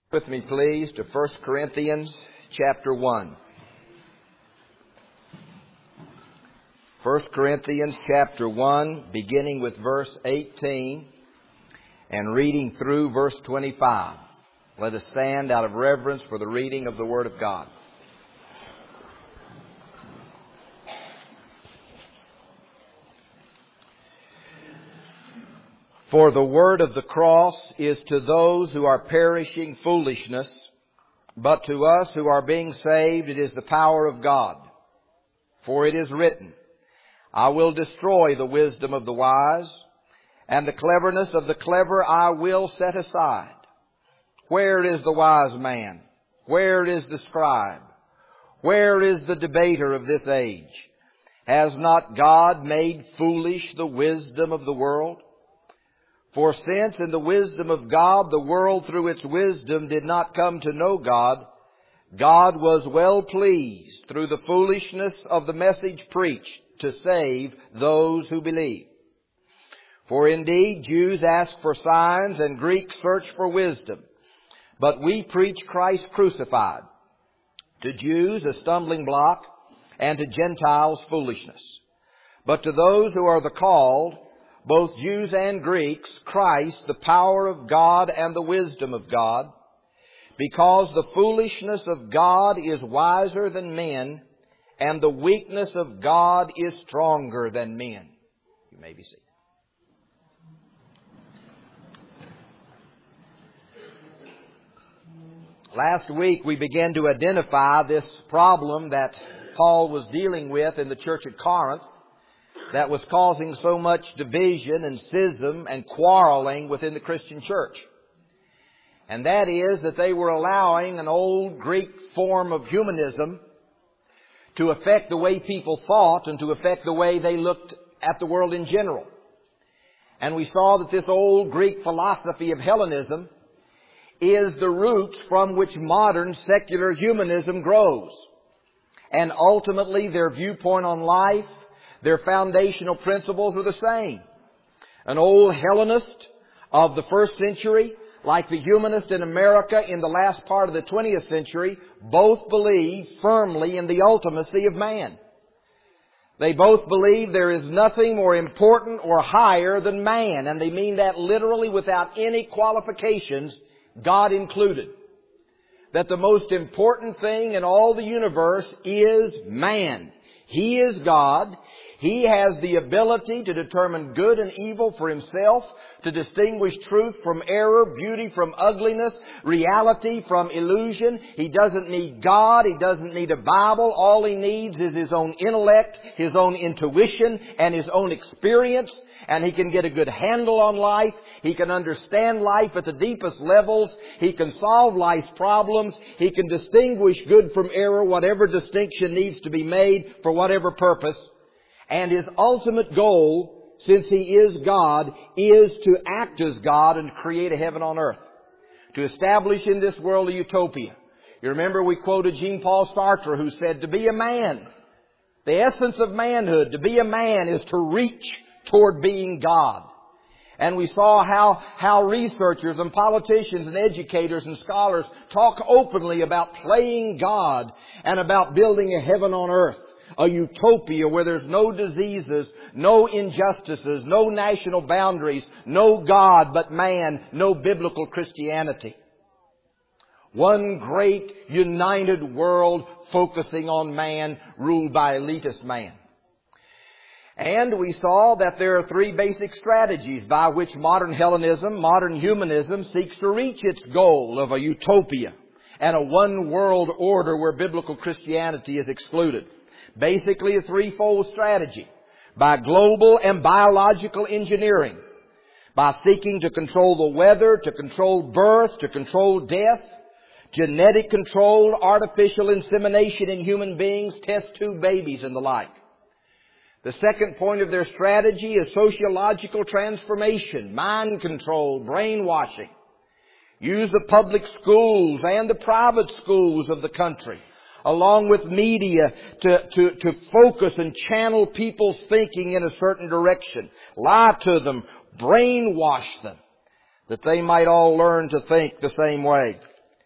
With me, please, to 1 Corinthians chapter 1. 1 Corinthians chapter 1, beginning with verse 18 and reading through verse 25. Let us stand out of reverence for the reading of the Word of God. For the word of the cross is to those who are perishing foolishness, but to us who are being saved it is the power of God. For it is written, I will destroy the wisdom of the wise, and the cleverness of the clever I will set aside. Where is the wise man? Where is the scribe? Where is the debater of this age? Has not God made foolish the wisdom of the world? For since in the wisdom of God the world through its wisdom did not come to know God, God was well pleased through the foolishness of the message preached to save those who believe. For indeed Jews ask for signs and Greeks search for wisdom, but we preach Christ crucified, to Jews a stumbling block and to Gentiles foolishness. But to those who are the called, both Jews and Greeks, Christ, the power of God and the wisdom of God, because the foolishness of God is wiser than men, and the weakness of God is stronger than men. You may be seated. Last week we began to identify this problem that Paul was dealing with in the church at Corinth, that was causing so much division and schism and quarreling within the Christian church. And that is that they were allowing an old Greek form of humanism to affect the way people thought and to affect the way they looked at the world in general. And we saw that this old Greek philosophy of Hellenism is the roots from which modern secular humanism grows. And ultimately their viewpoint on life, their foundational principles are the same. An old Hellenist of the first century, like the humanist in America in the last part of the 20th century, both believe firmly in the ultimacy of man. They both believe there is nothing more important or higher than man, and they mean that literally without any qualifications, God included. That the most important thing in all the universe is man. He is God. He has the ability to determine good and evil for himself, to distinguish truth from error, beauty from ugliness, reality from illusion. He doesn't need God. He doesn't need a Bible. All he needs is his own intellect, his own intuition, and his own experience. And he can get a good handle on life. He can understand life at the deepest levels. He can solve life's problems. He can distinguish good from error, whatever distinction needs to be made for whatever purpose. And his ultimate goal, since he is God, is to act as God and create a heaven on earth. To establish in this world a utopia. You remember we quoted Jean-Paul Sartre, who said, to be a man, the essence of manhood, to be a man is to reach toward being God. And we saw how researchers and politicians and educators and scholars talk openly about playing God and about building a heaven on earth. A utopia where there's no diseases, no injustices, no national boundaries, no God but man, no biblical Christianity. One great united world focusing on man, ruled by elitist man. And we saw that there are three basic strategies by which modern Hellenism, modern humanism seeks to reach its goal of a utopia and a one world order where biblical Christianity is excluded. Basically a threefold strategy. By global and biological engineering. By seeking to control the weather, to control birth, to control death. Genetic control, artificial insemination in human beings, test tube babies and the like. The second point of their strategy is sociological transformation, mind control, brainwashing. Use the public schools and the private schools of the country, along with media, to focus and channel people's thinking in a certain direction. Lie to them, brainwash them, that they might all learn to think the same way.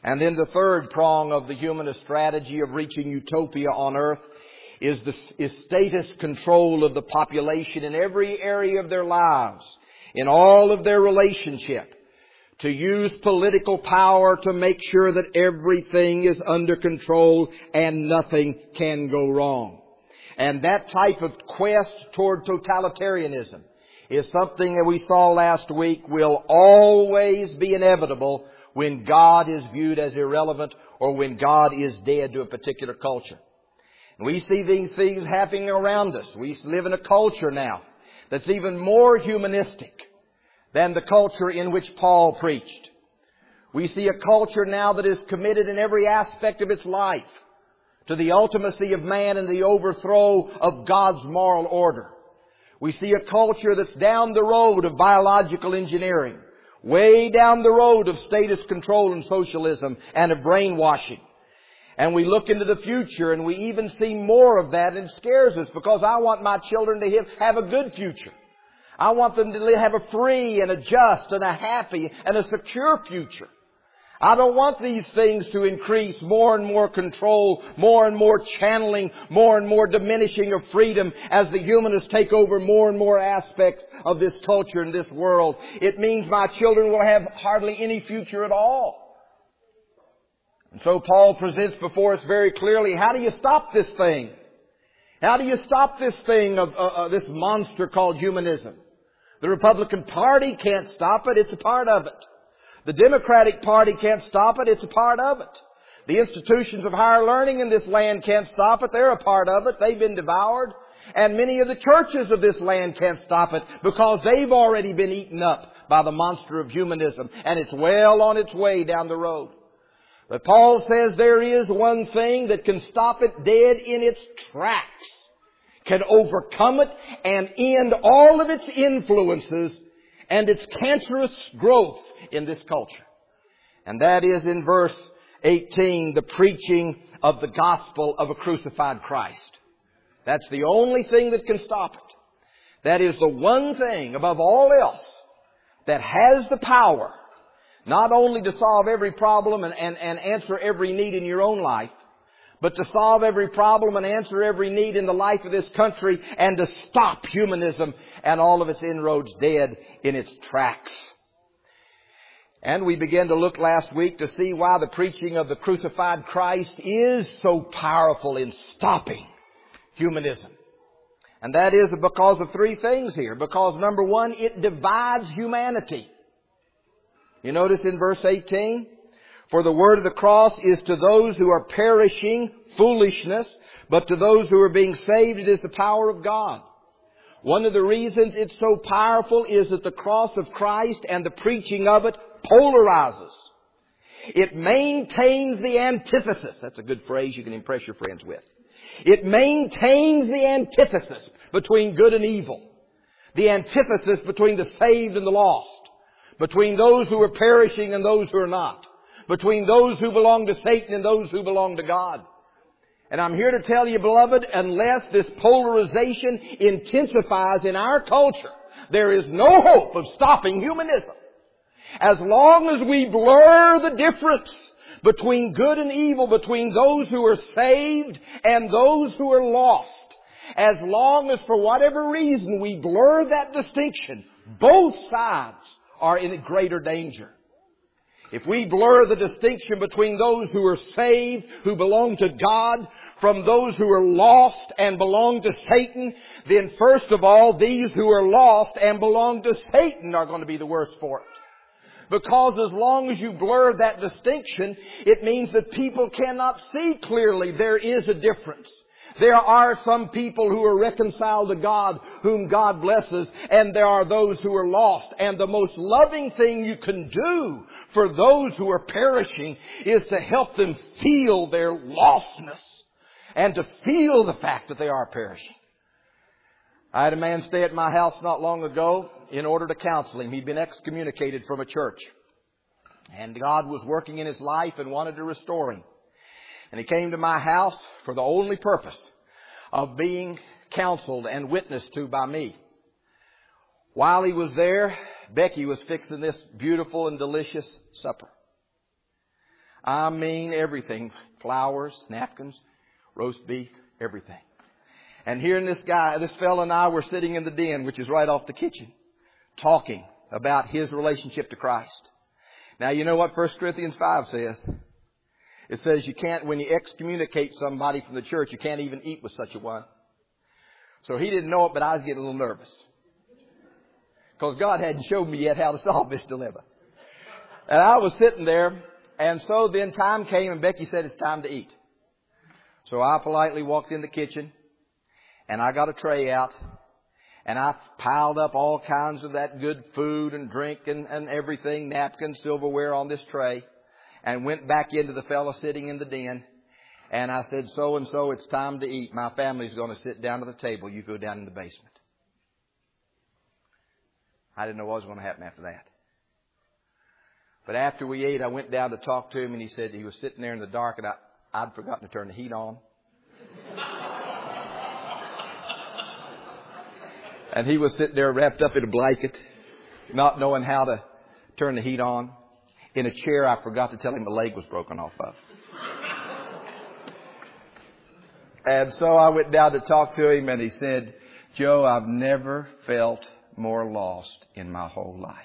And then the third prong of the humanist strategy of reaching utopia on earth is status control of the population in every area of their lives, in all of their relationship, to use political power to make sure that everything is under control and nothing can go wrong. And that type of quest toward totalitarianism is something that we saw last week will always be inevitable when God is viewed as irrelevant or when God is dead to a particular culture. And we see these things happening around us. We live in a culture now that's even more humanistic than the culture in which Paul preached. We see a culture now that is committed in every aspect of its life to the ultimacy of man and the overthrow of God's moral order. We see a culture that's down the road of biological engineering, way down the road of status control and socialism and of brainwashing. And we look into the future and we even see more of that, and it scares us because I want my children to have a good future. I want them to have a free and a just and a happy and a secure future. I don't want these things to increase more and more control, more and more channeling, more and more diminishing of freedom as the humanists take over more and more aspects of this culture and this world. It means my children will have hardly any future at all. And so Paul presents before us very clearly, how do you stop this thing? How do you stop this thing of this monster called humanism? The Republican Party can't stop it. It's a part of it. The Democratic Party can't stop it. It's a part of it. The institutions of higher learning in this land can't stop it. They're a part of it. They've been devoured. And many of the churches of this land can't stop it because they've already been eaten up by the monster of humanism. And it's well on its way down the road. But Paul says there is one thing that can stop it dead in its tracks, can overcome it and end all of its influences and its cancerous growth in this culture. And that is in verse 18, the preaching of the gospel of a crucified Christ. That's the only thing that can stop it. That is the one thing above all else that has the power not only to solve every problem and answer every need in your own life, but to solve every problem and answer every need in the life of this country and to stop humanism and all of its inroads dead in its tracks. And we began to look last week to see why the preaching of the crucified Christ is so powerful in stopping humanism. And that is because of three things here. Because number one, it divides humanity. You notice in verse 18, for the word of the cross is to those who are perishing foolishness, but to those who are being saved it is the power of God. One of the reasons it's so powerful is that the cross of Christ and the preaching of it polarizes. It maintains the antithesis. That's a good phrase you can impress your friends with. It maintains the antithesis between good and evil. The antithesis between the saved and the lost. Between those who are perishing and those who are not. Between those who belong to Satan and those who belong to God. And I'm here to tell you, beloved, unless this polarization intensifies in our culture, there is no hope of stopping humanism. As long as we blur the difference between good and evil, between those who are saved and those who are lost, as long as for whatever reason we blur that distinction, both sides are in greater danger. If we blur the distinction between those who are saved, who belong to God, from those who are lost and belong to Satan, then first of all, these who are lost and belong to Satan are going to be the worse for it. Because as long as you blur that distinction, it means that people cannot see clearly there is a difference. There are some people who are reconciled to God, whom God blesses, and there are those who are lost. And the most loving thing you can do for those who are perishing is to help them feel their lostness and to feel the fact that they are perishing. I had a man stay at my house not long ago in order to counsel him. He'd been excommunicated from a church. And God was working in his life and wanted to restore him. And he came to my house for the only purpose of being counseled and witnessed to by me. While he was there, Becky was fixing this beautiful and delicious supper. I mean everything. Flowers, napkins, roast beef, everything. And here this fellow and I were sitting in the den, which is right off the kitchen, talking about his relationship to Christ. Now, you know what 1 Corinthians 5 says? It says you can't, when you excommunicate somebody from the church, you can't even eat with such a one. So he didn't know it, but I was getting a little nervous. Because God hadn't showed me yet how to solve this dilemma. And I was sitting there, and so then time came and Becky said it's time to eat. So I politely walked in the kitchen, and I got a tray out, and I piled up all kinds of that good food and drink and everything, napkins, silverware on this tray, and went back into the fellow sitting in the den. And I said, so and so, it's time to eat. My family's going to sit down to the table. You go down in the basement. I didn't know what was going to happen after that. But after we ate, I went down to talk to him, and he said he was sitting there in the dark, and I'd forgotten to turn the heat on. And he was sitting there wrapped up in a blanket, not knowing how to turn the heat on. In a chair I forgot to tell him the leg was broken off of. And so I went down to talk to him, and he said, Joe, I've never felt more lost in my whole life.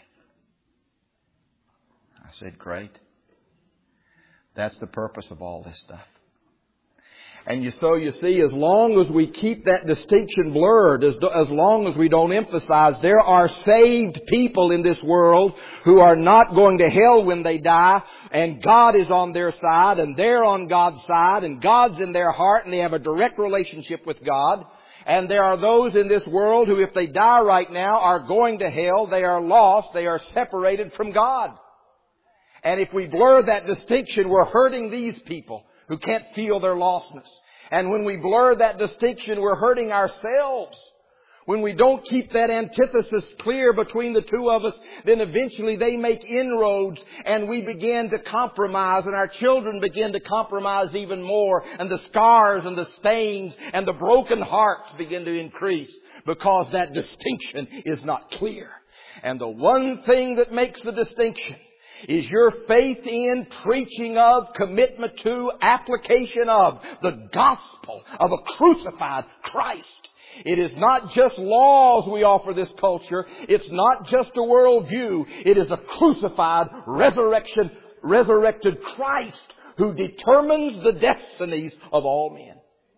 I said, great. That's the purpose of all this stuff. And so you see, as long as we keep that distinction blurred, as long as we don't emphasize, there are saved people in this world who are not going to hell when they die, and God is on their side, and they're on God's side, and God's in their heart, and they have a direct relationship with God. And there are those in this world who, if they die right now, are going to hell. They are lost. They are separated from God. And if we blur that distinction, we're hurting these people who can't feel their lostness. And when we blur that distinction, we're hurting ourselves. When we don't keep that antithesis clear between the two of us, then eventually they make inroads and we begin to compromise, and our children begin to compromise even more, and the scars and the stains and the broken hearts begin to increase because that distinction is not clear. And the one thing that makes the distinction is your faith in, preaching of, commitment to, application of the gospel of a crucified Christ. It is not just laws we offer this culture. It's not just a worldview. It is a crucified, resurrected Christ who determines the destinies of all men.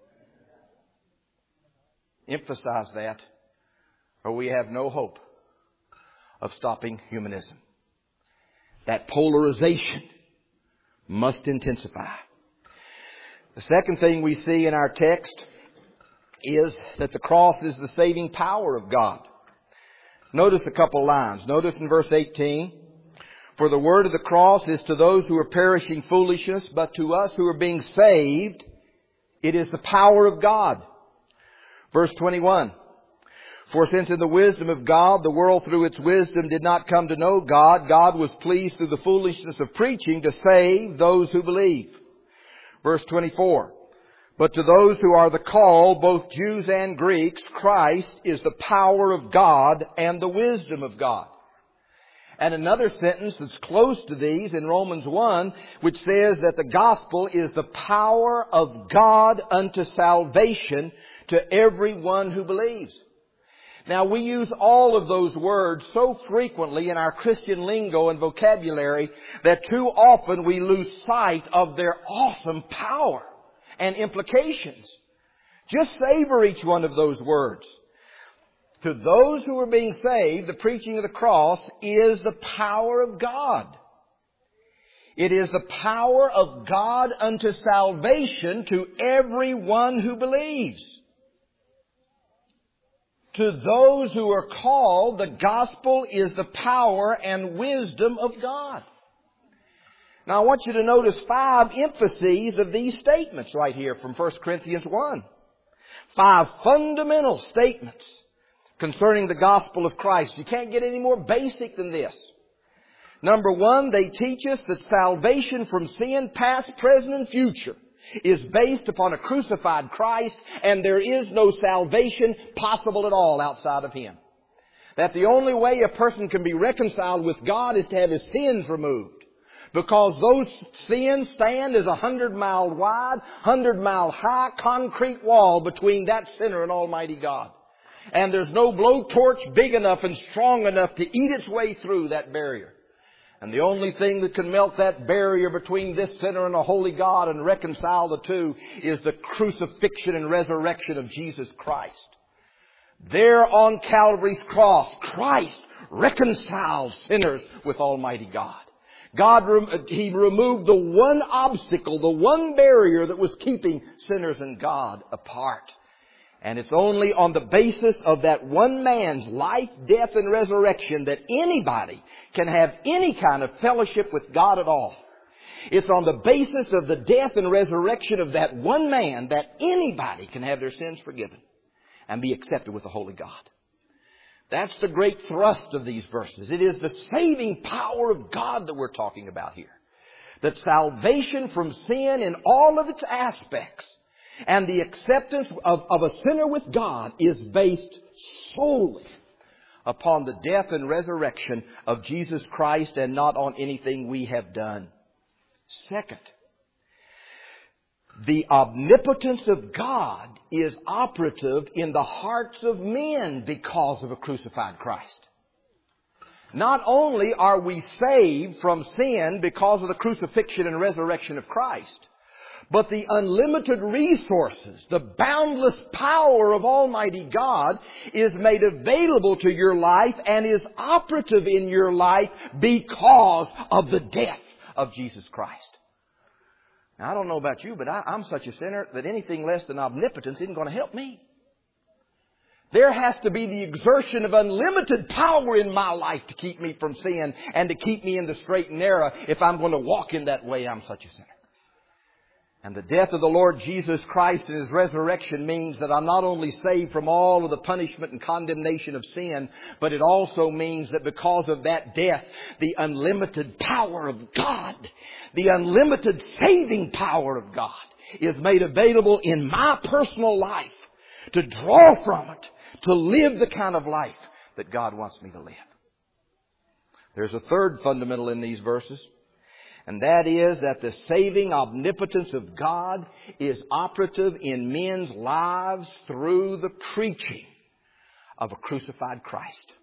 Emphasize that, or we have no hope of stopping humanism. That polarization must intensify. The second thing we see in our text is that the cross is the saving power of God. Notice a couple lines. Notice in verse 18, for the word of the cross is to those who are perishing foolishness, but to us who are being saved, it is the power of God. Verse 21, for since in the wisdom of God, the world through its wisdom did not come to know God, God was pleased through the foolishness of preaching to save those who believe. Verse 24, but to those who are the called, both Jews and Greeks, Christ is the power of God and the wisdom of God. And another sentence that's close to these in Romans 1, which says that the gospel is the power of God unto salvation to everyone who believes. Now, we use all of those words so frequently in our Christian lingo and vocabulary that too often we lose sight of their awesome power and implications. Just savor each one of those words. To those who are being saved, the preaching of the cross is the power of God. It is the power of God unto salvation to everyone who believes. To those who are called, the gospel is the power and wisdom of God. Now I want you to notice 5 emphases of these statements right here from 1 Corinthians 1. 5 fundamental statements concerning the gospel of Christ. You can't get any more basic than this. Number 1, they teach us that salvation from sin, past, present, and future, is based upon a crucified Christ, and there is no salvation possible at all outside of Him. That the only way a person can be reconciled with God is to have his sins removed. Because those sins stand as 100-mile wide, 100-mile high concrete wall between that sinner and Almighty God. And there's no blowtorch big enough and strong enough to eat its way through that barrier. And the only thing that can melt that barrier between this sinner and a holy God and reconcile the two is the crucifixion and resurrection of Jesus Christ. There on Calvary's cross, Christ reconciled sinners with Almighty God. He removed the one obstacle, the one barrier that was keeping sinners and God apart. And it's only on the basis of that one man's life, death, and resurrection that anybody can have any kind of fellowship with God at all. It's on the basis of the death and resurrection of that one man that anybody can have their sins forgiven and be accepted with the holy God. That's the great thrust of these verses. It is the saving power of God that we're talking about here. That salvation from sin in all of its aspects and the acceptance of a sinner with God is based solely upon the death and resurrection of Jesus Christ and not on anything we have done. Second, the omnipotence of God is operative in the hearts of men because of a crucified Christ. Not only are we saved from sin because of the crucifixion and resurrection of Christ, but the unlimited resources, the boundless power of Almighty God is made available to your life and is operative in your life because of the death of Jesus Christ. Now, I don't know about you, but I'm such a sinner that anything less than omnipotence isn't going to help me. There has to be the exertion of unlimited power in my life to keep me from sin and to keep me in the straight and narrow if I'm going to walk in that way. I'm such a sinner. And the death of the Lord Jesus Christ and His resurrection means that I'm not only saved from all of the punishment and condemnation of sin, but it also means that because of that death, the unlimited power of God, the unlimited saving power of God is made available in my personal life to draw from it, to live the kind of life that God wants me to live. There's a third fundamental in these verses. And that is that the saving omnipotence of God is operative in men's lives through the preaching of a crucified Christ.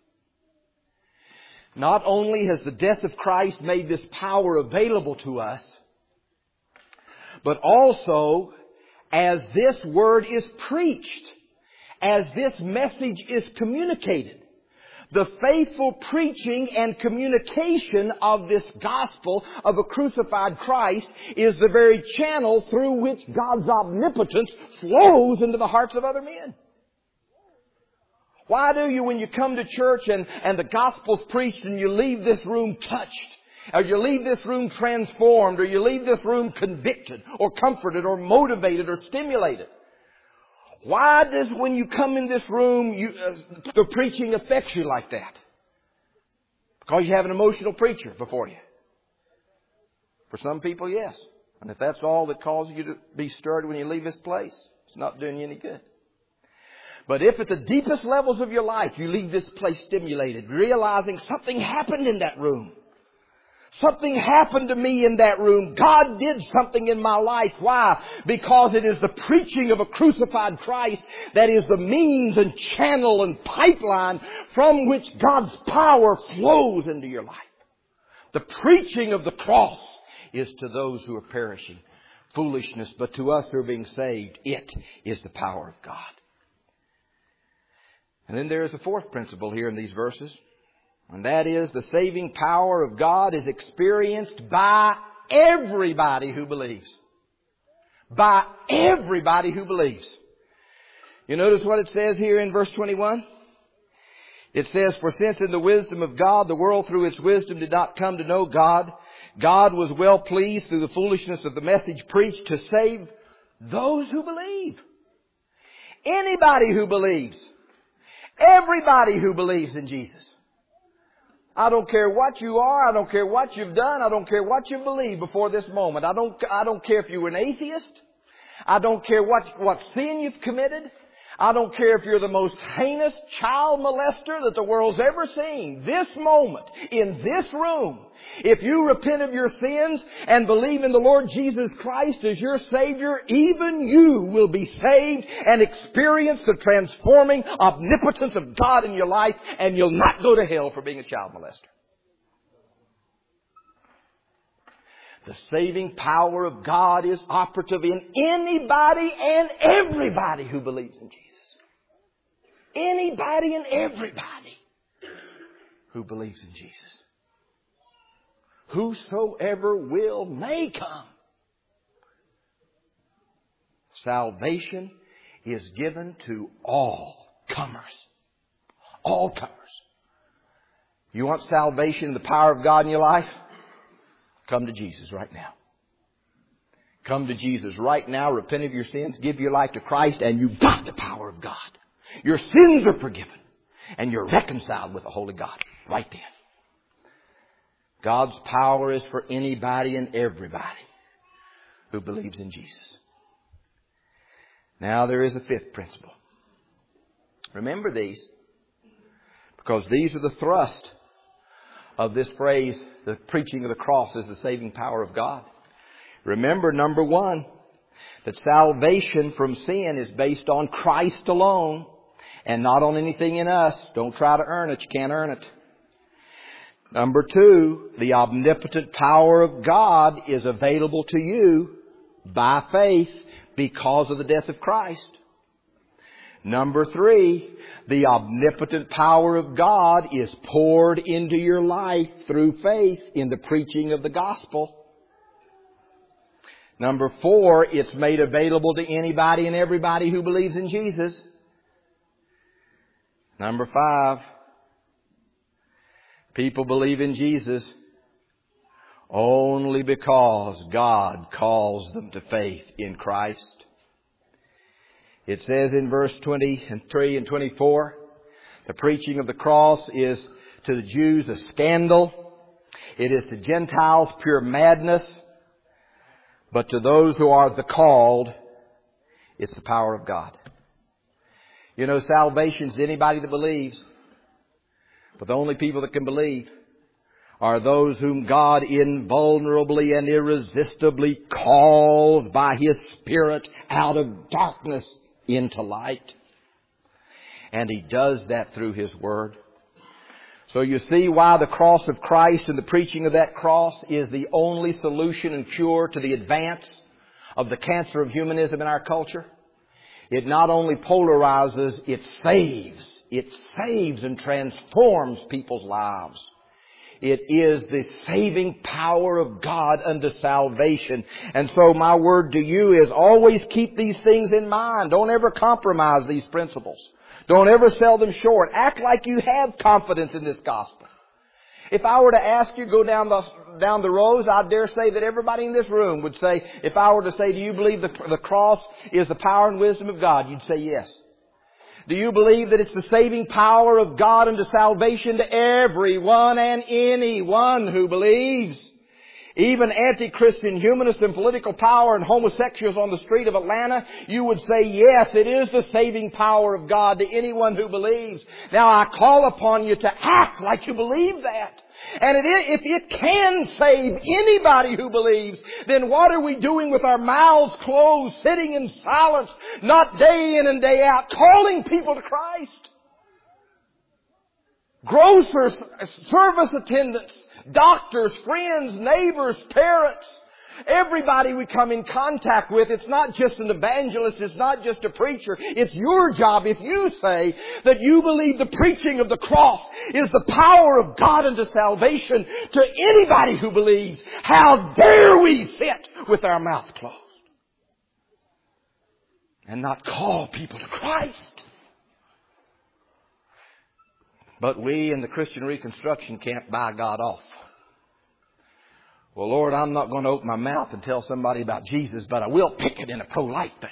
Not only has the death of Christ made this power available to us, but also as this word is preached, as this message is communicated, the faithful preaching and communication of this gospel of a crucified Christ is the very channel through which God's omnipotence flows into the hearts of other men. Why do you, when you come to church and the gospel's preached and you leave this room touched, or you leave this room transformed, or you leave this room convicted, or comforted, or motivated, or stimulated? Why does when you come in this room, the preaching affects you like that? Because you have an emotional preacher before you. For some people, yes. And if that's all that causes you to be stirred when you leave this place, it's not doing you any good. But if at the deepest levels of your life you leave this place stimulated, realizing something happened in that room, something happened to me in that room. God did something in my life. Why? Because it is the preaching of a crucified Christ that is the means and channel and pipeline from which God's power flows into your life. The preaching of the cross is to those who are perishing foolishness, but to us who are being saved, it is the power of God. And then there is a fourth principle here in these verses. And that is the saving power of God is experienced by everybody who believes. By everybody who believes. You notice what it says here in verse 21? It says, "For since in the wisdom of God, the world through its wisdom did not come to know God, God was well pleased through the foolishness of the message preached to save those who believe." Anybody who believes. Everybody who believes in Jesus. I don't care what you are. I don't care what you've done. I don't care what you believe before this moment. I don't care if you were an atheist. I don't care what sin you've committed. I don't care if you're the most heinous child molester that the world's ever seen. This moment, in this room, if you repent of your sins and believe in the Lord Jesus Christ as your Savior, even you will be saved and experience the transforming omnipotence of God in your life, and you'll not go to hell for being a child molester. The saving power of God is operative in anybody and everybody who believes in Jesus. Anybody and everybody who believes in Jesus. Whosoever will may come. Salvation is given to all comers. All comers. You want salvation and the power of God in your life? Come to Jesus right now. Come to Jesus right now. Repent of your sins. Give your life to Christ, and you've got the power of God. Your sins are forgiven, and you're reconciled with the Holy God right then. God's power is for anybody and everybody who believes in Jesus. Now there is a fifth principle. Remember these, because these are the thrust of this phrase, the preaching of the cross is the saving power of God. Remember, number one, that salvation from sin is based on Christ alone and not on anything in us. Don't try to earn it. You can't earn it. Number two, the omnipotent power of God is available to you by faith because of the death of Christ. Number three, the omnipotent power of God is poured into your life through faith in the preaching of the gospel. Number four, it's made available to anybody and everybody who believes in Jesus. Number five, people believe in Jesus only because God calls them to faith in Christ. It says in verse 23 and 24, the preaching of the cross is to the Jews a scandal. It is to Gentiles pure madness. But to those who are the called, it's the power of God. You know, salvation is anybody that believes. But the only people that can believe are those whom God invulnerably and irresistibly calls by His Spirit out of darkness into light. And He does that through His Word. So you see why the cross of Christ and the preaching of that cross is the only solution and cure to the advance of the cancer of humanism in our culture. It not only polarizes, it saves. It saves and transforms people's lives. It is the saving power of God unto salvation. And so my word to you is always keep these things in mind. Don't ever compromise these principles. Don't ever sell them short. Act like you have confidence in this gospel. If I were to ask you, go down the rows, I dare say that everybody in this room would say, if I were to say, do you believe the cross is the power and wisdom of God? You'd say yes. Do you believe that it's the saving power of God unto salvation to everyone and anyone who believes? Even anti-Christian humanists and political power and homosexuals on the street of Atlanta, you would say, yes, it is the saving power of God to anyone who believes. Now I call upon you to act like you believe that. And if it can save anybody who believes, then what are we doing with our mouths closed, sitting in silence, not day in and day out, calling people to Christ? Grocers, service attendants, doctors, friends, neighbors, parents, everybody we come in contact with. It's not just an evangelist. It's not just a preacher. It's your job. If you say that you believe the preaching of the cross is the power of God unto salvation to anybody who believes, how dare we sit with our mouth closed and not call people to Christ? But we in the Christian Reconstruction can't buy God off. Well, Lord, I'm not going to open my mouth and tell somebody about Jesus, but I will pick it in a pro-life thing.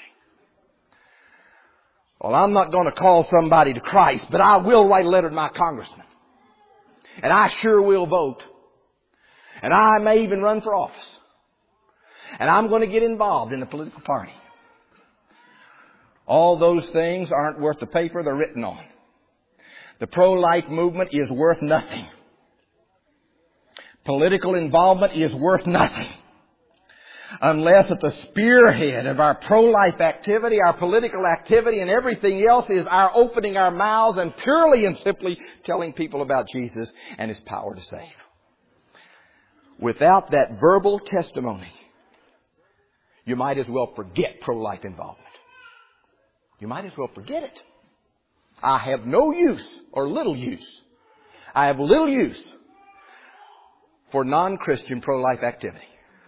Well, I'm not going to call somebody to Christ, but I will write a letter to my congressman. And I sure will vote. And I may even run for office. And I'm going to get involved in a political party. All those things aren't worth the paper they're written on. The pro-life movement is worth nothing. Political involvement is worth nothing. Unless at the spearhead of our pro-life activity, our political activity, and everything else is our opening our mouths and purely and simply telling people about Jesus and His power to save. Without that verbal testimony, you might as well forget pro-life involvement. You might as well forget it. I have no use or little use. I have little use for non-Christian pro-life activity.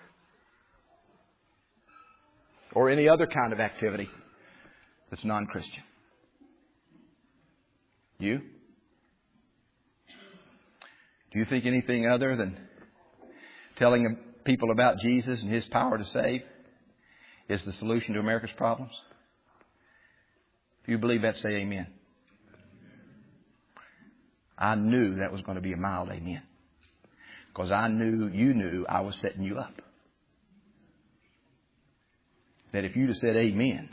Or any other kind of activity that's non-Christian. You? Do you think anything other than telling people about Jesus and His power to save is the solution to America's problems? If you believe that, say amen. I knew that was going to be a mild amen. Because I knew you knew I was setting you up. That if you'd have said amen,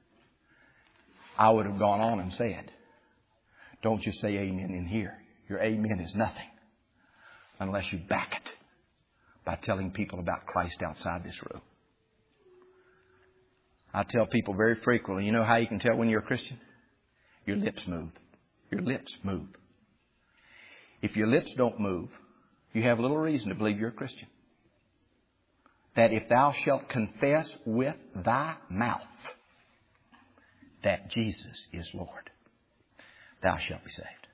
I would have gone on and said, don't just say amen in here. Your amen is nothing unless you back it by telling people about Christ outside this room. I tell people very frequently, you know how you can tell when you're a Christian? Your lips move. Your lips move. If your lips don't move, you have little reason to believe you're a Christian. That if thou shalt confess with thy mouth that Jesus is Lord, thou shalt be saved.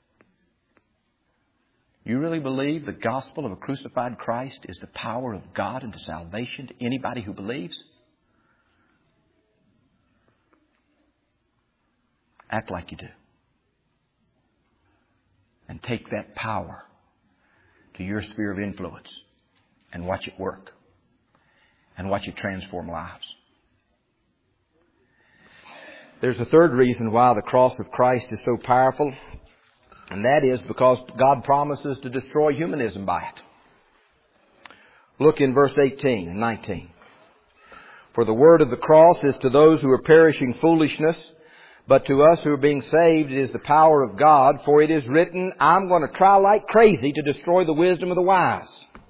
You really believe the gospel of a crucified Christ is the power of God unto salvation to anybody who believes? Act like you do. And take that power to your sphere of influence and watch it work. And watch it transform lives. There's a third reason why the cross of Christ is so powerful. And that is because God promises to destroy humanism by it. Look in verse 18 and 19. For the word of the cross is to those who are perishing foolishness, but to us who are being saved it is the power of God. For it is written, I'm going to try like crazy to destroy the wisdom of the wise.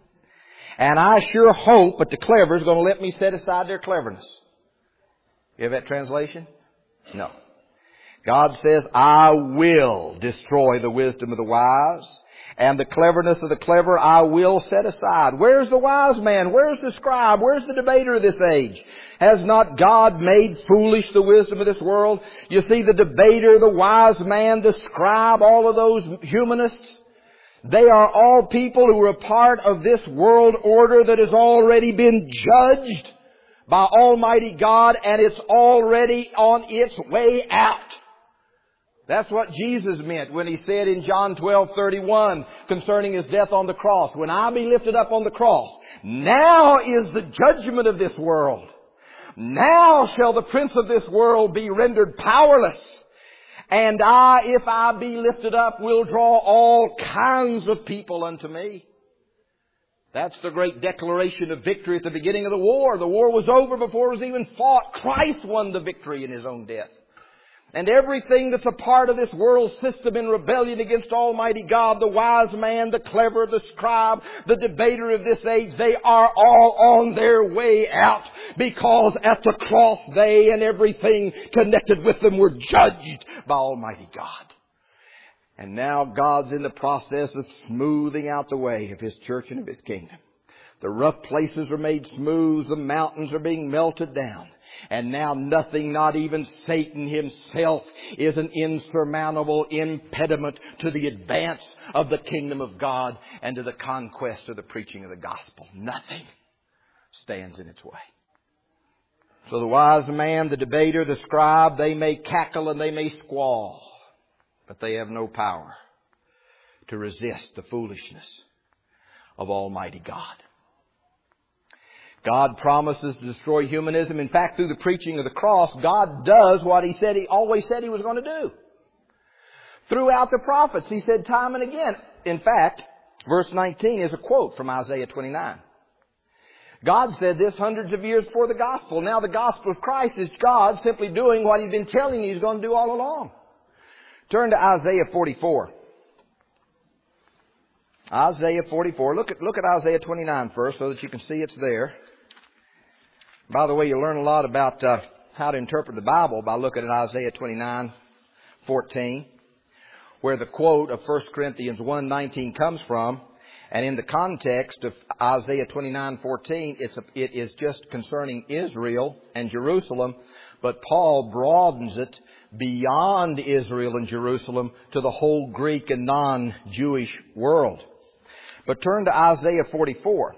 And I sure hope that the clever is going to let me set aside their cleverness. You have that translation? No. God says, I will destroy the wisdom of the wise, and the cleverness of the clever I will set aside. Where's the wise man? Where's the scribe? Where's the debater of this age? Has not God made foolish the wisdom of this world? You see, the debater, the wise man, the scribe, all of those humanists, they are all people who are a part of this world order that has already been judged by Almighty God, and it's already on its way out. That's what Jesus meant when He said in John 12:31 concerning His death on the cross, when I be lifted up on the cross, now is the judgment of this world. Now shall the prince of this world be rendered powerless. And I, if I be lifted up, will draw all kinds of people unto me. That's the great declaration of victory at the beginning of the war. The war was over before it was even fought. Christ won the victory in His own death. And everything that's a part of this world system in rebellion against Almighty God, the wise man, the clever, the scribe, the debater of this age, they are all on their way out, because at the cross they and everything connected with them were judged by Almighty God. And now God's in the process of smoothing out the way of His church and of His kingdom. The rough places are made smooth, the mountains are being melted down. And now nothing, not even Satan himself, is an insurmountable impediment to the advance of the kingdom of God and to the conquest of the preaching of the gospel. Nothing stands in its way. So the wise man, the debater, the scribe, they may cackle and they may squall, but they have no power to resist the foolishness of Almighty God. God promises to destroy humanism. In fact, through the preaching of the cross, God does what He always said He was going to do. Throughout the prophets, He said time and again. In fact, verse 19 is a quote from Isaiah 29. God said this hundreds of years before the gospel. Now the gospel of Christ is God simply doing what He's been telling you He's going to do all along. Turn to Isaiah 44. Isaiah 44. Look at Isaiah 29 first so that you can see it's there. By the way, you'll learn a lot about how to interpret the Bible by looking at Isaiah 29:14, where the quote of 1 Corinthians 1:19 comes from. And in the context of Isaiah 29:14, it is just concerning Israel and Jerusalem, but Paul broadens it beyond Israel and Jerusalem to the whole Greek and non-Jewish world. But turn to Isaiah 44.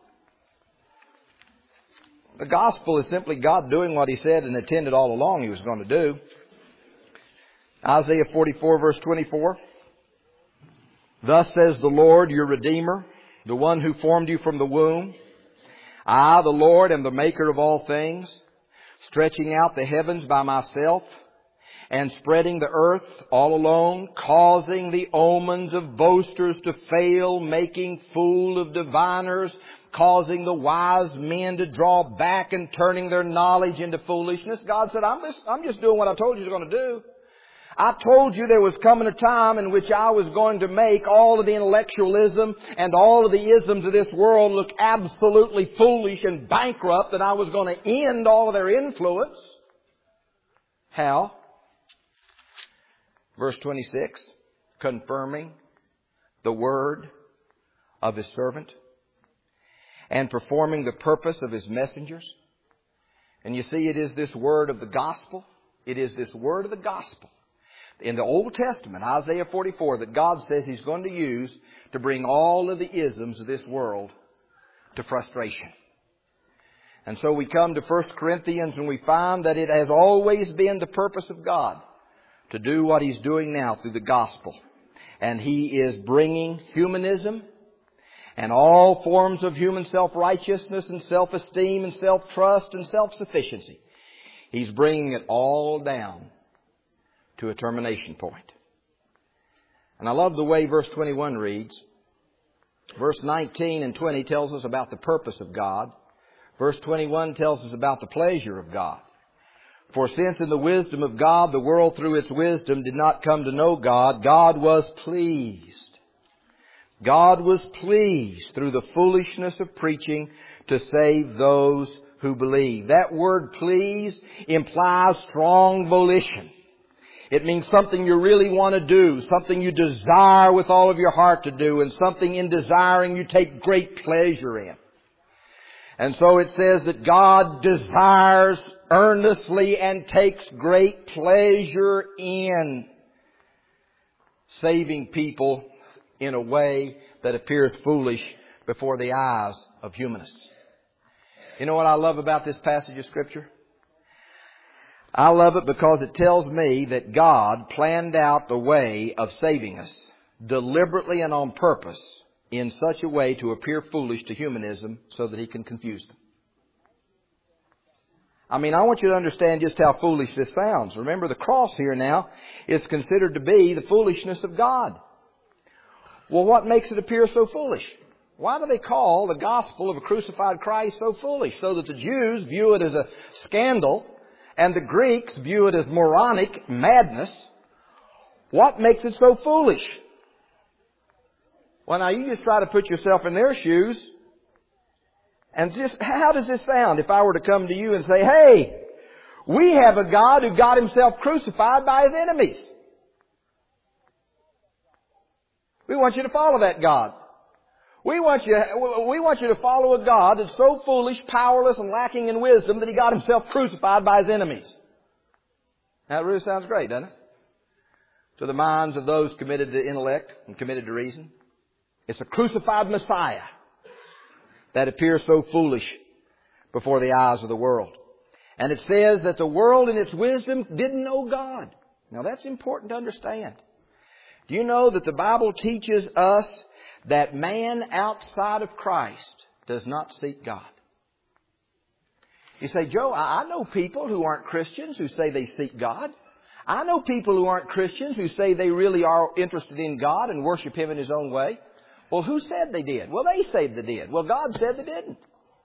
The gospel is simply God doing what He said and intended all along He was going to do. Isaiah 44 verse 24. Thus says the Lord, your Redeemer, the one who formed you from the womb. I, the Lord, am the maker of all things, stretching out the heavens by myself, and spreading the earth all alone, causing the omens of boasters to fail, making fool of diviners, causing the wise men to draw back and turning their knowledge into foolishness. God said, I'm just doing what I told you I was going to do. I told you there was coming a time in which I was going to make all of the intellectualism and all of the isms of this world look absolutely foolish and bankrupt, and I was going to end all of their influence. How? Verse 26, confirming the word of His servant and performing the purpose of His messengers. And you see, it is this word of the gospel. It is this word of the gospel in the Old Testament, Isaiah 44, that God says He's going to use to bring all of the isms of this world to frustration. And so we come to 1 Corinthians and we find that it has always been the purpose of God to do what He's doing now through the gospel. And He is bringing humanism and all forms of human self-righteousness and self-esteem and self-trust and self-sufficiency. He's bringing it all down to a termination point. And I love the way verse 21 reads. Verse 19 and 20 tells us about the purpose of God. Verse 21 tells us about the pleasure of God. For since in the wisdom of God, the world through its wisdom did not come to know God, God was pleased. God was pleased through the foolishness of preaching to save those who believe. That word please implies strong volition. It means something you really want to do, something you desire with all of your heart to do, and something in desiring you take great pleasure in. And so it says that God desires earnestly and takes great pleasure in saving people in a way that appears foolish before the eyes of humanists. You know what I love about this passage of Scripture? I love it because it tells me that God planned out the way of saving us deliberately and on purpose in such a way to appear foolish to humanism so that He can confuse them. I mean, I want you to understand just how foolish this sounds. Remember, the cross here now is considered to be the foolishness of God. Well, what makes it appear so foolish? Why do they call the gospel of a crucified Christ so foolish? So that the Jews view it as a scandal and the Greeks view it as moronic madness. What makes it so foolish? Well, now you just try to put yourself in their shoes. And just, how does this sound if I were to come to you and say, hey, we have a God who got Himself crucified by His enemies. We want you to follow that God. We want you to follow a God that's so foolish, powerless, and lacking in wisdom that He got Himself crucified by His enemies. That really sounds great, doesn't it? To the minds of those committed to intellect and committed to reason. It's a crucified Messiah that appears so foolish before the eyes of the world. And it says that the world in its wisdom didn't know God. Now that's important to understand. Do you know that the Bible teaches us that man outside of Christ does not seek God? You say, Joe, I know people who aren't Christians who say they seek God. I know people who aren't Christians who say they really are interested in God and worship Him in His own way. Well, who said they did? Well, they said they did. Well, God said they didn't.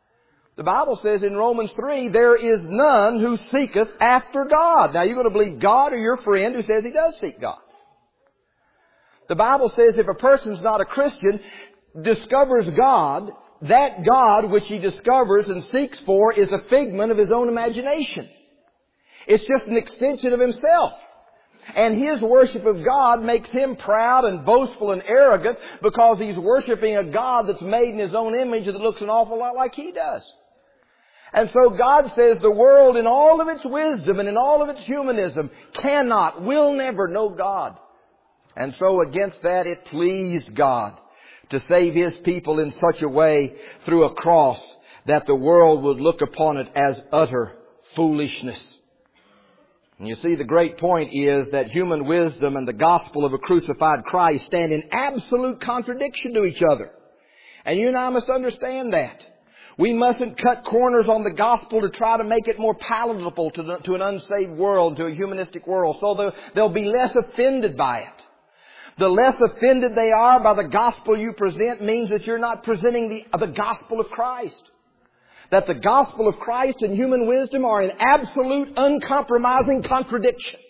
The Bible says in Romans 3, there is none who seeketh after God. Now, you're going to believe God or your friend who says he does seek God. The Bible says if a person's not a Christian, discovers God, that God which he discovers and seeks for is a figment of his own imagination. It's just an extension of himself. And his worship of God makes him proud and boastful and arrogant because he's worshiping a God that's made in his own image that looks an awful lot like he does. And so God says the world in all of its wisdom and in all of its humanism cannot, will never know God. And so against that it pleased God to save His people in such a way through a cross that the world would look upon it as utter foolishness. And you see, the great point is that human wisdom and the gospel of a crucified Christ stand in absolute contradiction to each other. And you and I must understand that. We mustn't cut corners on the gospel to try to make it more palatable to an unsaved world, to a humanistic world, so they'll be less offended by it. The less offended they are by the gospel you present means that you're not presenting the gospel of Christ. That the gospel of Christ and human wisdom are in absolute, uncompromising contradiction.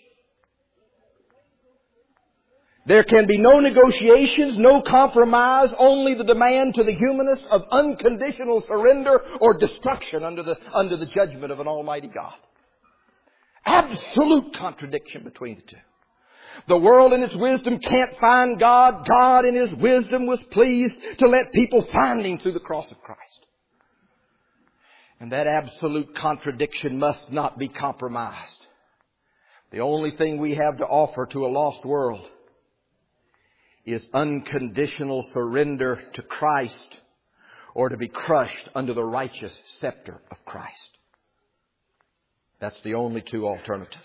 There can be no negotiations, no compromise, only the demand to the humanist of unconditional surrender or destruction under the judgment of an almighty God. Absolute contradiction between the two. The world in its wisdom can't find God. God in His wisdom was pleased to let people find Him through the cross of Christ. And that absolute contradiction must not be compromised. The only thing we have to offer to a lost world is unconditional surrender to Christ, or to be crushed under the righteous scepter of Christ. That's the only two alternatives.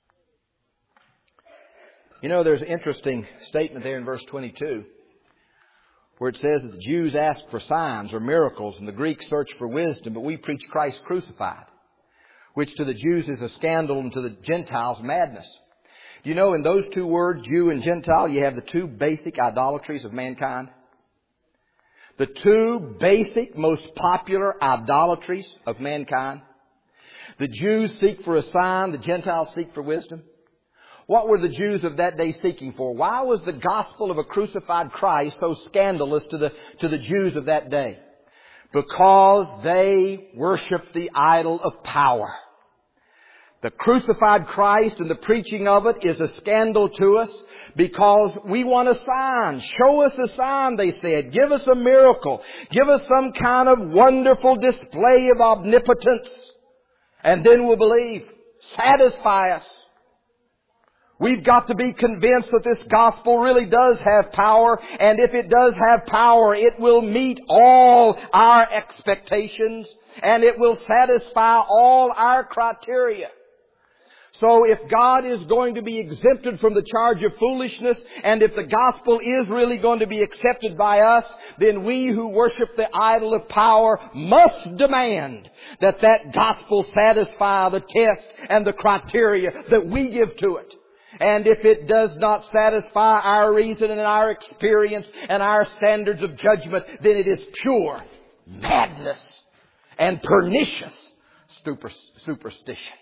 You know, there's an interesting statement there in verse 22 where it says that the Jews ask for signs or miracles and the Greeks search for wisdom, but we preach Christ crucified, which to the Jews is a scandal and to the Gentiles madness. You know, in those two words, Jew and Gentile, you have the two basic idolatries of mankind. The two basic, most popular idolatries of mankind. The Jews seek for a sign, the Gentiles seek for wisdom. What were the Jews of that day seeking for? Why was the gospel of a crucified Christ so scandalous to the Jews of that day? Because they worshiped the idol of power. The crucified Christ and the preaching of it is a scandal to us because we want a sign. Show us a sign, they said. Give us a miracle. Give us some kind of wonderful display of omnipotence. And then we'll believe. Satisfy us. We've got to be convinced that this gospel really does have power. And if it does have power, it will meet all our expectations. And it will satisfy all our criteria. So if God is going to be exempted from the charge of foolishness, and if the gospel is really going to be accepted by us, then we who worship the idol of power must demand that that gospel satisfy the test and the criteria that we give to it. And if it does not satisfy our reason and our experience and our standards of judgment, then it is pure madness and pernicious superstition.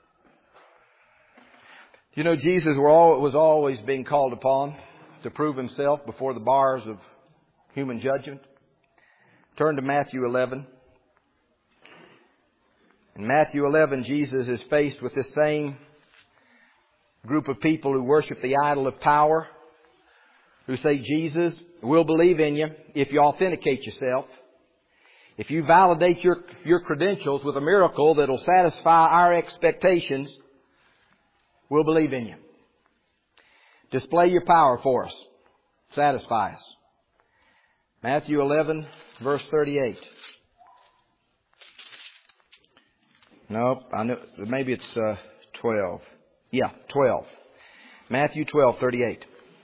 You know, Jesus was always being called upon to prove Himself before the bars of human judgment. Turn to Matthew 11. In Matthew 11, Jesus is faced with this same group of people who worship the idol of power, who say, Jesus, we'll believe in you if you authenticate yourself. If you validate your credentials with a miracle that will satisfy our expectations, we'll believe in you. Display your power for us. Satisfy us. Matthew 11, verse 38. Nope, I know, maybe it's 12. Yeah, 12. Matthew 12:38.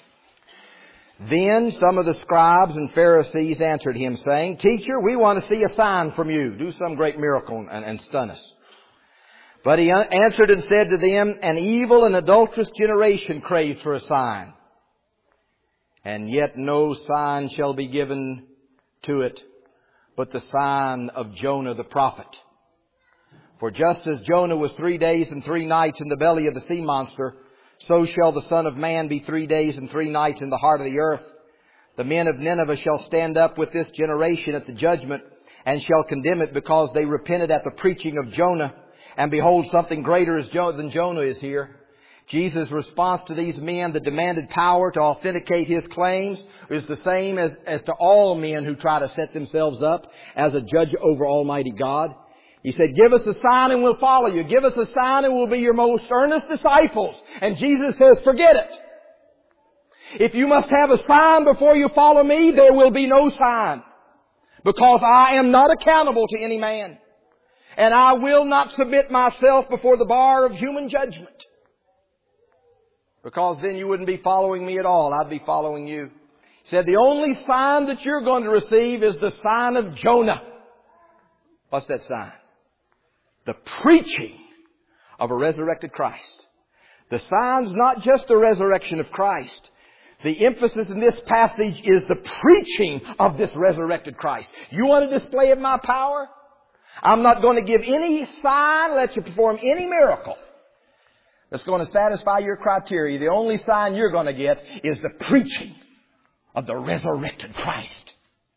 Then some of the scribes and Pharisees answered Him, saying, Teacher, we want to see a sign from you. Do some great miracle and stun us. But He answered and said to them, An evil and adulterous generation craves for a sign. And yet no sign shall be given to it but the sign of Jonah the prophet. For just as Jonah was 3 days and 3 nights in the belly of the sea monster, so shall the Son of Man be 3 days and 3 nights in the heart of the earth. The men of Nineveh shall stand up with this generation at the judgment, and shall condemn it, because they repented at the preaching of Jonah. And behold, something greater than Jonah is here. Jesus' response to these men that demanded power to authenticate His claims is the same as to all men who try to set themselves up as a judge over Almighty God. He said, give us a sign and we'll follow you. Give us a sign and we'll be your most earnest disciples. And Jesus says, forget it. If you must have a sign before you follow me, there will be no sign. Because I am not accountable to any man. And I will not submit myself before the bar of human judgment. Because then you wouldn't be following me at all. I'd be following you. He said, the only sign that you're going to receive is the sign of Jonah. What's that sign? The preaching of a resurrected Christ. The sign's not just the resurrection of Christ. The emphasis in this passage is the preaching of this resurrected Christ. You want a display of my power? I'm not going to give any sign, let you perform any miracle that's going to satisfy your criteria. The only sign you're going to get is the preaching of the resurrected Christ.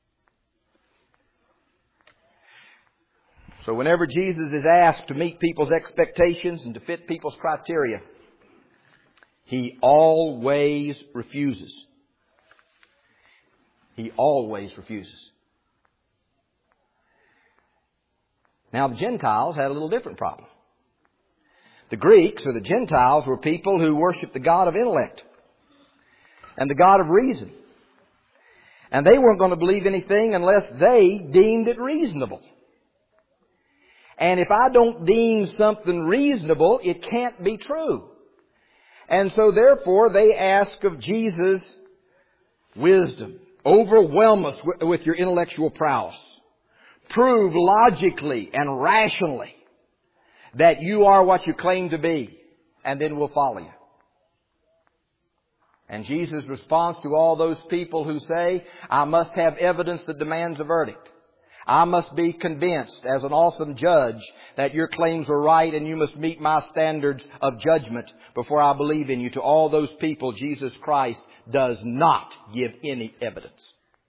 So whenever Jesus is asked to meet people's expectations and to fit people's criteria, He always refuses. He always refuses. Now the Gentiles had a little different problem. The Greeks, or the Gentiles, were people who worshiped the God of intellect and the God of reason. And they weren't going to believe anything unless they deemed it reasonable. And if I don't deem something reasonable, it can't be true. And so therefore they ask of Jesus wisdom. Overwhelm us with your intellectual prowess. Prove logically and rationally that you are what you claim to be, and then we'll follow you. And Jesus' response to all those people who say, I must have evidence that demands a verdict. I must be convinced as an awesome judge that your claims are right and you must meet my standards of judgment before I believe in you. To all those people, Jesus Christ does not give any evidence.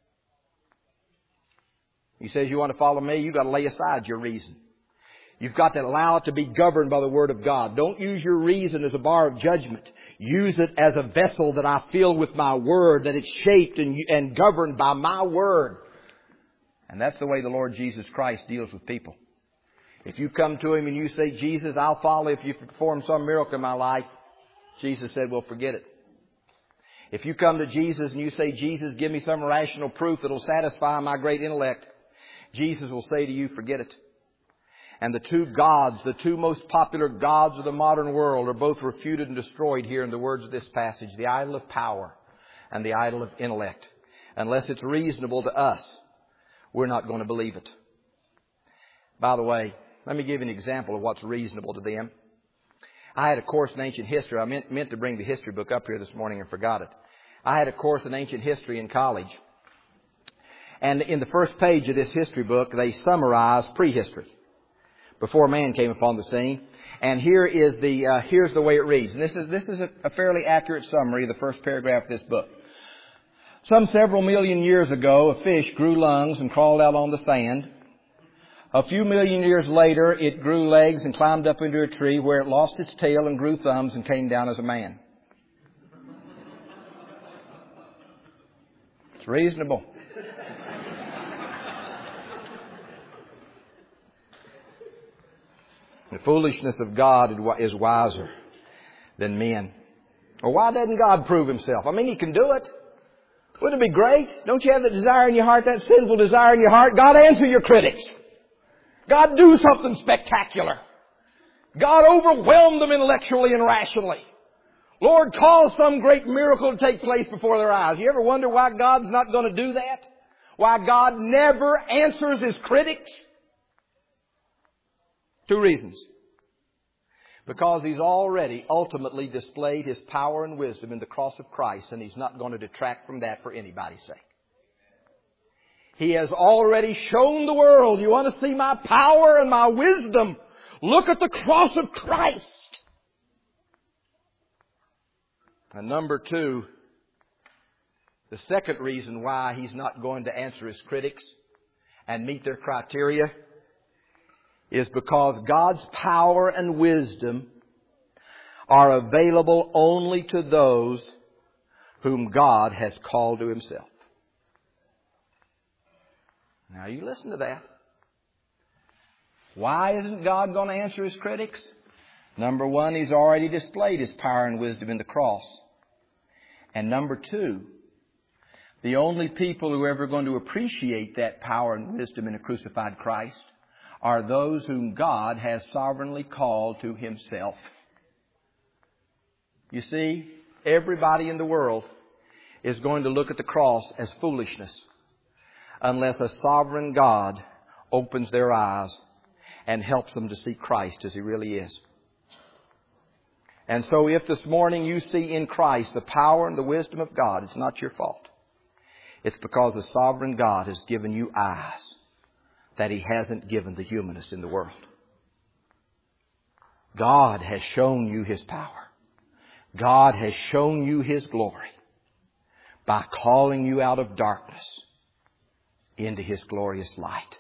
He says, you want to follow me? You've got to lay aside your reason. You've got to allow it to be governed by the Word of God. Don't use your reason as a bar of judgment. Use it as a vessel that I fill with my Word, that it's shaped and governed by my Word. And that's the way the Lord Jesus Christ deals with people. If you come to Him and you say, Jesus, I'll follow if you perform some miracle in my life, Jesus said, well, forget it. If you come to Jesus and you say, Jesus, give me some rational proof that will satisfy my great intellect, Jesus will say to you, forget it. And the two gods, the two most popular gods of the modern world, are both refuted and destroyed here in the words of this passage. The idol of power and the idol of intellect. Unless it's reasonable to us, we're not going to believe it. By the way, let me give you an example of what's reasonable to them. I had a course in ancient history. I meant to bring the history book up here this morning and forgot it. I had a course in ancient history in college. And in the first page of this history book, they summarize prehistory, before man came upon the scene. And here's the way it reads. And this is a fairly accurate summary of the first paragraph of this book. Some several million years ago, a fish grew lungs and crawled out on the sand. A few million years later, it grew legs and climbed up into a tree, where it lost its tail and grew thumbs and came down as a man. It's reasonable. The foolishness of God is wiser than men. Well, why doesn't God prove Himself? I mean, He can do it. Wouldn't it be great? Don't you have that desire in your heart, that sinful desire in your heart? God, answer your critics. God, do something spectacular. God, overwhelm them intellectually and rationally. Lord, cause some great miracle to take place before their eyes. You ever wonder why God's not going to do that? Why God never answers His critics? 2 reasons. Because He's already ultimately displayed His power and wisdom in the cross of Christ, and He's not going to detract from that for anybody's sake. He has already shown the world. You want to see my power and my wisdom? Look at the cross of Christ. And number two, the second reason why He's not going to answer His critics and meet their criteria is because God's power and wisdom are available only to those whom God has called to Himself. Now you listen to that. Why isn't God going to answer His critics? Number one, He's already displayed His power and wisdom in the cross. And number two, the only people who are ever going to appreciate that power and wisdom in a crucified Christ are those whom God has sovereignly called to Himself. You see, everybody in the world is going to look at the cross as foolishness unless a sovereign God opens their eyes and helps them to see Christ as He really is. And so if this morning you see in Christ the power and the wisdom of God, it's not your fault. It's because the sovereign God has given you eyes that He hasn't given the humanists in the world. God has shown you His power. God has shown you His glory by calling you out of darkness into His glorious light.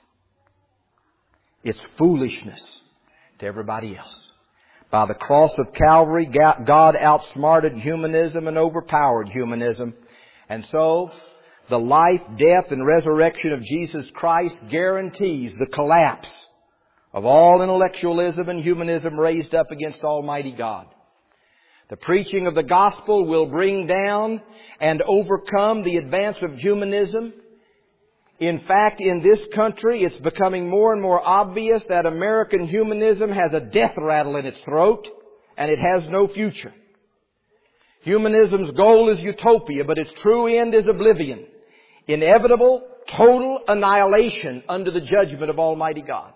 It's foolishness to everybody else. By the cross of Calvary, God outsmarted humanism and overpowered humanism. And so, the life, death, and resurrection of Jesus Christ guarantees the collapse of all intellectualism and humanism raised up against Almighty God. The preaching of the gospel will bring down and overcome the advance of humanism. In fact, in this country, it's becoming more and more obvious that American humanism has a death rattle in its throat, and it has no future. Humanism's goal is utopia, but its true end is oblivion. Inevitable, total annihilation under the judgment of Almighty God.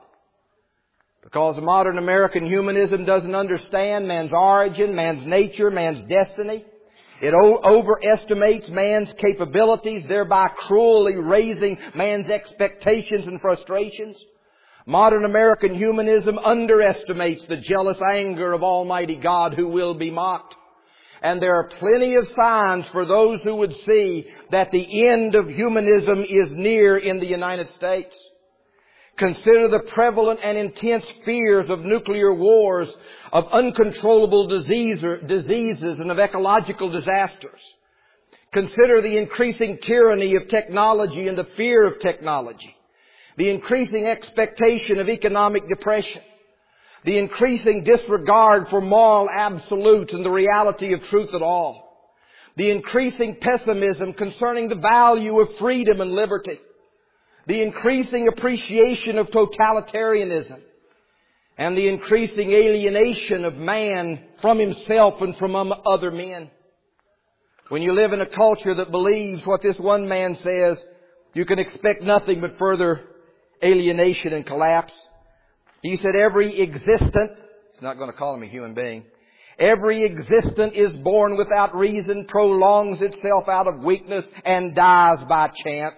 Because modern American humanism doesn't understand man's origin, man's nature, man's destiny. It overestimates man's capabilities, thereby cruelly raising man's expectations and frustrations. Modern American humanism underestimates the jealous anger of Almighty God who will be mocked. And there are plenty of signs for those who would see that the end of humanism is near in the United States. Consider the prevalent and intense fears of nuclear wars, of uncontrollable diseases, and of ecological disasters. Consider the increasing tyranny of technology and the fear of technology. The increasing expectation of economic depression. The increasing disregard for moral absolutes and the reality of truth at all. The increasing pessimism concerning the value of freedom and liberty. The increasing appreciation of totalitarianism. And the increasing alienation of man from himself and from other men. When you live in a culture that believes what this one man says, you can expect nothing but further alienation and collapse. He said every existent, it's not going to call him a human being, every existent is born without reason, prolongs itself out of weakness, and dies by chance.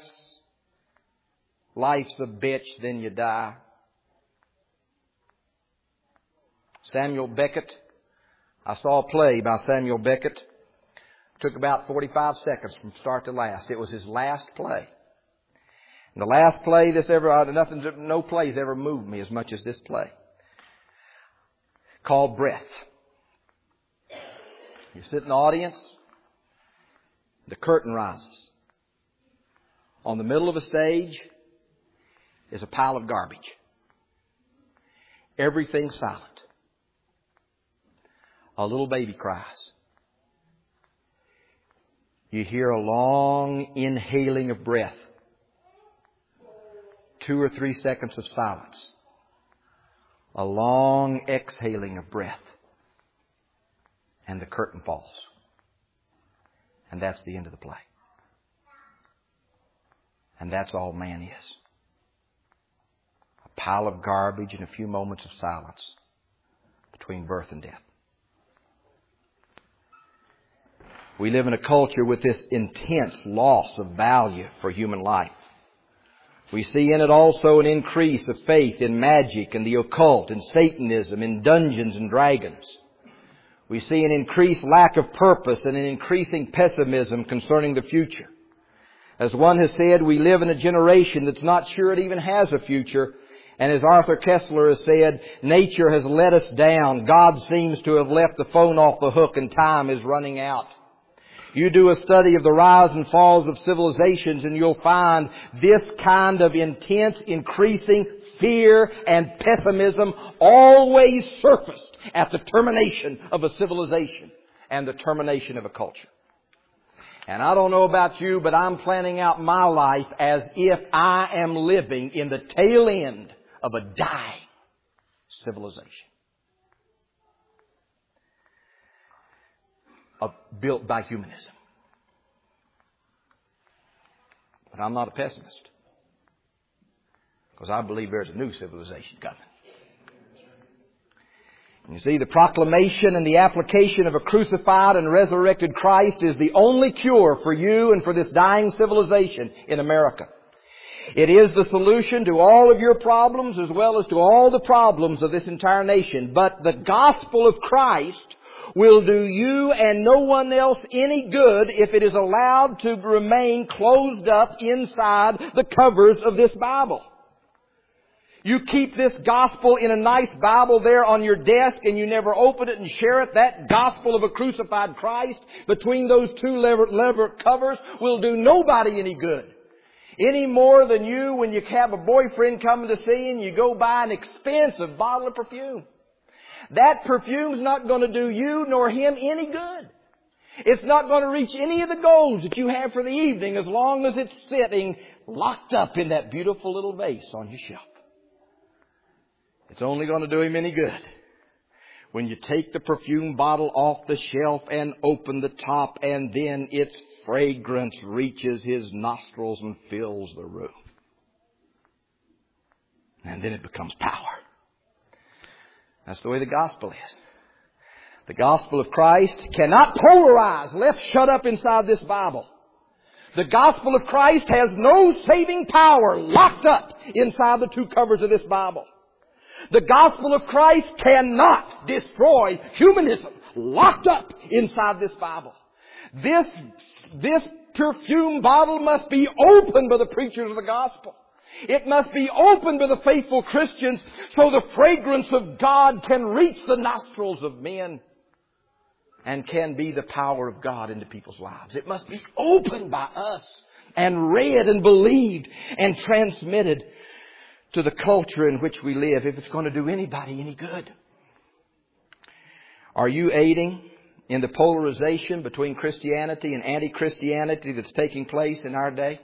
Life's a bitch, then you die. Samuel Beckett. I saw a play by Samuel Beckett. It took about 45 seconds from start to last. It was his last play. And the last play no play's ever moved me as much as this play. Called Breath. You sit in the audience. The curtain rises. On the middle of a stage is a pile of garbage. Everything's silent. A little baby cries. You hear a long inhaling of breath. 2 or 3 seconds of silence. A long exhaling of breath. And the curtain falls. And that's the end of the play. And that's all man is. A pile of garbage and a few moments of silence between birth and death. We live in a culture with this intense loss of value for human life. We see in it also an increase of faith in magic and the occult, in Satanism, in Dungeons and Dragons. We see an increased lack of purpose and an increasing pessimism concerning the future. As one has said, we live in a generation that's not sure it even has a future. And as Arthur Koestler has said, nature has let us down. God seems to have left the phone off the hook and time is running out. You do a study of the rise and falls of civilizations and you'll find this kind of intense, increasing fear and pessimism always surfaced at the termination of a civilization and the termination of a culture. And I don't know about you, but I'm planning out my life as if I am living in the tail end of a dying civilization. Built by humanism. But I'm not a pessimist. Because I believe there's a new civilization coming. You see, the proclamation and the application of a crucified and resurrected Christ is the only cure for you and for this dying civilization in America. It is the solution to all of your problems as well as to all the problems of this entire nation. But the gospel of Christ will do you and no one else any good if it is allowed to remain closed up inside the covers of this Bible. You keep this gospel in a nice Bible there on your desk and you never open it and share it. That gospel of a crucified Christ between those two leather covers will do nobody any good. Any more than you when you have a boyfriend coming to see you and you go buy an expensive bottle of perfume. That perfume's not going to do you nor him any good. It's not going to reach any of the goals that you have for the evening as long as it's sitting locked up in that beautiful little vase on your shelf. It's only going to do him any good when you take the perfume bottle off the shelf and open the top and then its fragrance reaches his nostrils and fills the room. And then it becomes power. That's the way the gospel is. The gospel of Christ cannot polarize, left shut up inside this Bible. The gospel of Christ has no saving power locked up inside the two covers of this Bible. The gospel of Christ cannot destroy humanism locked up inside this Bible. This perfume bottle must be opened by the preachers of the gospel. It must be opened by the faithful Christians so the fragrance of God can reach the nostrils of men and can be the power of God into people's lives. It must be opened by us and read and believed and transmitted to the culture in which we live if it's going to do anybody any good. Are you aiding in the polarization between Christianity and anti-Christianity that's taking place in our day?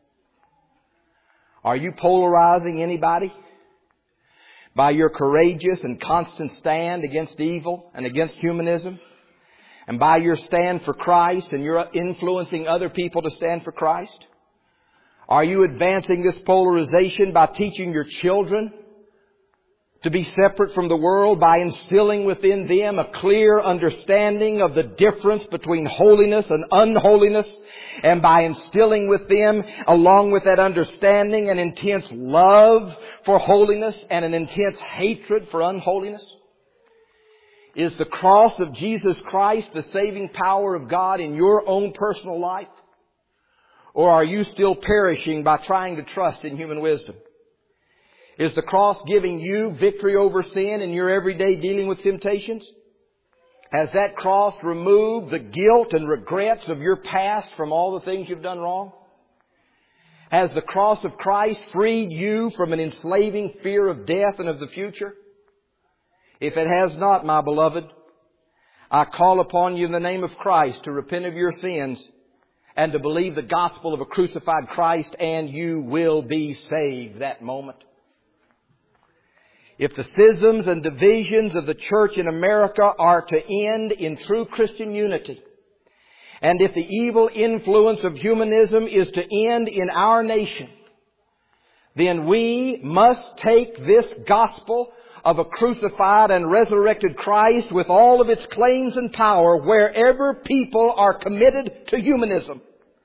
Are you polarizing anybody by your courageous and constant stand against evil and against humanism? And by your stand for Christ and you're influencing other people to stand for Christ? Are you advancing this polarization by teaching your children to be separate from the world, by instilling within them a clear understanding of the difference between holiness and unholiness, and by instilling with them, along with that understanding, an intense love for holiness and an intense hatred for unholiness? Is the cross of Jesus Christ the saving power of God in your own personal life? Or are you still perishing by trying to trust in human wisdom? Is the cross giving you victory over sin in your everyday dealing with temptations? Has that cross removed the guilt and regrets of your past from all the things you've done wrong? Has the cross of Christ freed you from an enslaving fear of death and of the future? If it has not, my beloved, I call upon you in the name of Christ to repent of your sins and to believe the gospel of a crucified Christ, and you will be saved that moment. If the schisms and divisions of the church in America are to end in true Christian unity, and if the evil influence of humanism is to end in our nation, then we must take this gospel of a crucified and resurrected Christ with all of its claims and power wherever people are committed to humanism,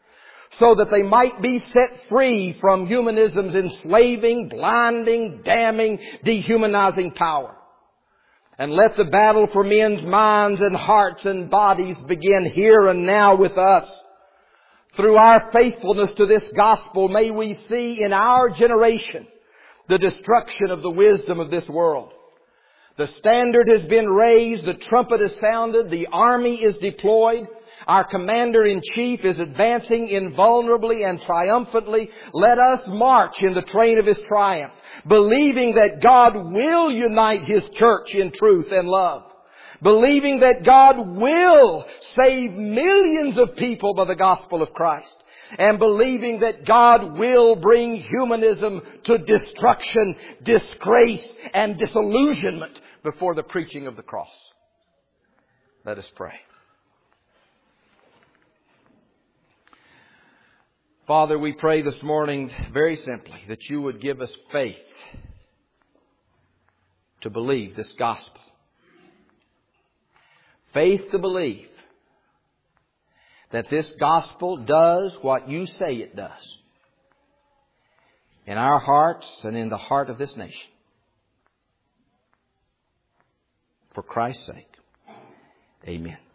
so that they might be set free from humanism's enslaving, blinding, damning, dehumanizing power. And let the battle for men's minds and hearts and bodies begin here and now with us. Through our faithfulness to this gospel, may we see in our generation the destruction of the wisdom of this world. The standard has been raised, the trumpet is sounded, the army is deployed. Our Commander-in-Chief is advancing invulnerably and triumphantly. Let us march in the train of His triumph, believing that God will unite His church in truth and love. Believing that God will save millions of people by the gospel of Christ. And believing that God will bring humanism to destruction, disgrace, and disillusionment before the preaching of the cross. Let us pray. Father, we pray this morning very simply that You would give us faith to believe this gospel. Faith to believe that this gospel does what You say it does in our hearts and in the heart of this nation. For Christ's sake, amen.